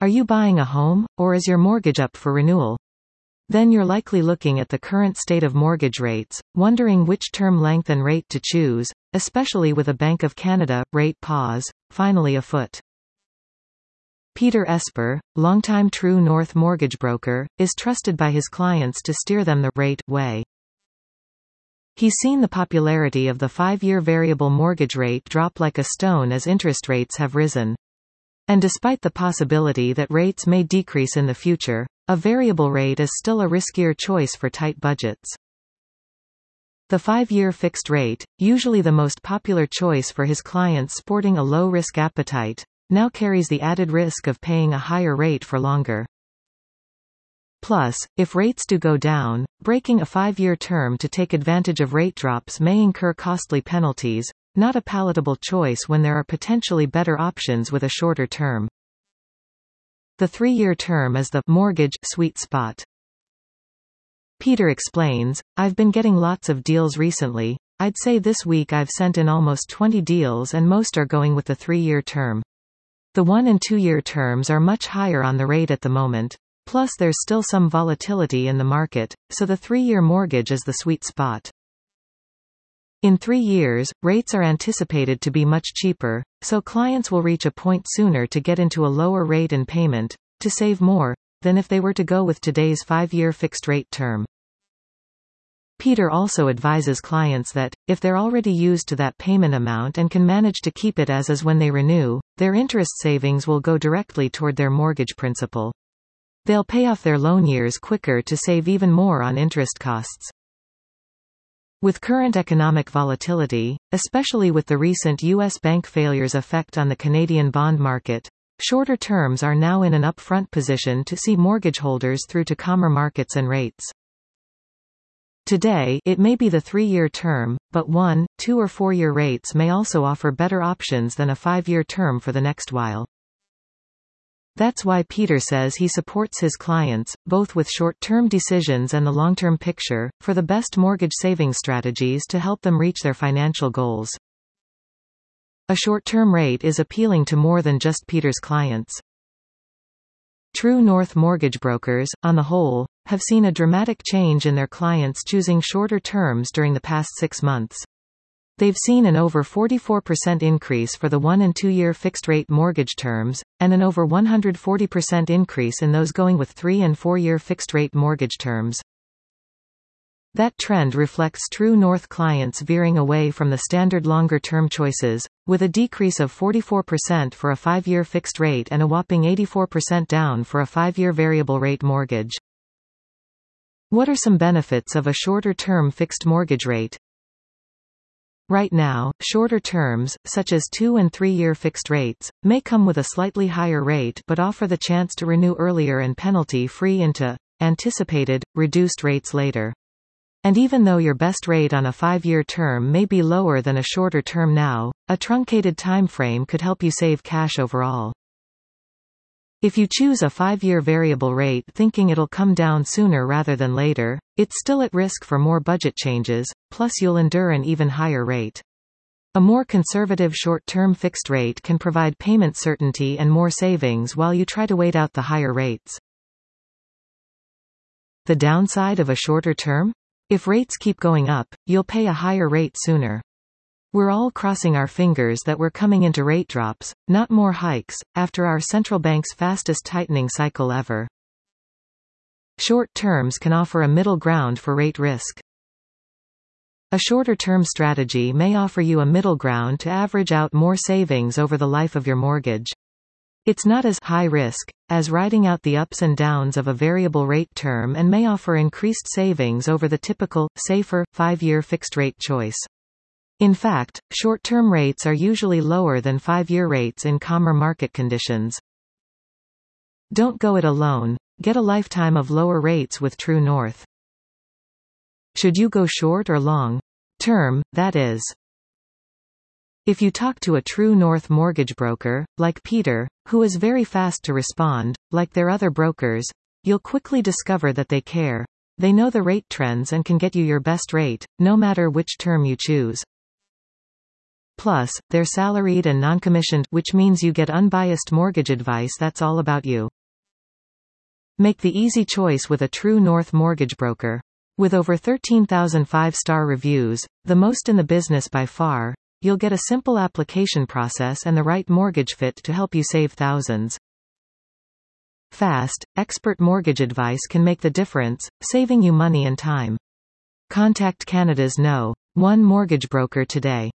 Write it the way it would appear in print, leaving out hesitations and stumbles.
Are you buying a home, or is your mortgage up for renewal? Then you're likely looking at the current state of mortgage rates, wondering which term length and rate to choose, especially with a Bank of Canada rate pause finally afoot. Peter Esper, longtime True North mortgage broker, is trusted by his clients to steer them the right way. He's seen the popularity of the 5-year variable mortgage rate drop like a stone as interest rates have risen. And despite the possibility that rates may decrease in the future, a variable rate is still a riskier choice for tight budgets. The 5-year fixed rate, usually the most popular choice for his clients sporting a low-risk appetite, now carries the added risk of paying a higher rate for longer. Plus, if rates do go down, breaking a 5-year term to take advantage of rate drops may incur costly penalties, not a palatable choice when there are potentially better options with a shorter term. The 3-year term is the mortgage sweet spot. Peter explains, I've been getting lots of deals recently. I'd say this week I've sent in almost 20 deals and most are going with the 3-year term. The 1- and 2-year terms are much higher on the rate at the moment. Plus there's still some volatility in the market, so the 3-year mortgage is the sweet spot. In 3 years, rates are anticipated to be much cheaper, so clients will reach a point sooner to get into a lower rate and payment, to save more, than if they were to go with today's 5-year fixed rate term. Peter also advises clients that, if they're already used to that payment amount and can manage to keep it as is when they renew, their interest savings will go directly toward their mortgage principal. They'll pay off their loan years quicker to save even more on interest costs. With current economic volatility, especially with the recent U.S. bank failures' effect on the Canadian bond market, shorter terms are now in an upfront position to see mortgage holders through to calmer markets and rates. Today, it may be the 3-year term, but 1, 2 or 4-year rates may also offer better options than a 5-year term for the next while. That's why Peter says he supports his clients, both with short-term decisions and the long-term picture, for the best mortgage saving strategies to help them reach their financial goals. A short-term rate is appealing to more than just Peter's clients. True North mortgage brokers, on the whole, have seen a dramatic change in their clients choosing shorter terms during the past 6 months. They've seen an over 44% increase for the 1- and 2-year fixed-rate mortgage terms, and an over 140% increase in those going with 3- and 4-year fixed-rate mortgage terms. That trend reflects True North clients veering away from the standard longer-term choices, with a decrease of 44% for a 5-year fixed rate and a whopping 84% down for a 5-year variable rate mortgage. What are some benefits of a shorter-term fixed mortgage rate? Right now, shorter terms, such as 2- and 3-year fixed rates, may come with a slightly higher rate but offer the chance to renew earlier and penalty-free into anticipated, reduced rates later. And even though your best rate on a 5-year term may be lower than a shorter term now, a truncated time frame could help you save cash overall. If you choose a 5-year variable rate thinking it'll come down sooner rather than later, it's still at risk for more budget changes, plus you'll endure an even higher rate. A more conservative short-term fixed rate can provide payment certainty and more savings while you try to wait out the higher rates. The downside of a shorter term? If rates keep going up, you'll pay a higher rate sooner. We're all crossing our fingers that we're coming into rate drops, not more hikes, after our central bank's fastest tightening cycle ever. Short terms can offer a middle ground for rate risk. A shorter-term strategy may offer you a middle ground to average out more savings over the life of your mortgage. It's not as high risk as riding out the ups and downs of a variable rate term and may offer increased savings over the typical, safer, 5-year fixed-rate choice. In fact, short-term rates are usually lower than 5-year rates in calmer market conditions. Don't go it alone. Get a lifetime of lower rates with True North. Should you go short or long? Term, that is. If you talk to a True North mortgage broker, like Peter, who is very fast to respond, like their other brokers, you'll quickly discover that they care. They know the rate trends and can get you your best rate, no matter which term you choose. Plus, they're salaried and non-commissioned, which means you get unbiased mortgage advice that's all about you. Make the easy choice with a True North mortgage broker. With over 13,000 five-star reviews, the most in the business by far, you'll get a simple application process and the right mortgage fit to help you save thousands. Fast, expert mortgage advice can make the difference, saving you money and time. Contact Canada's No. 1 mortgage broker today.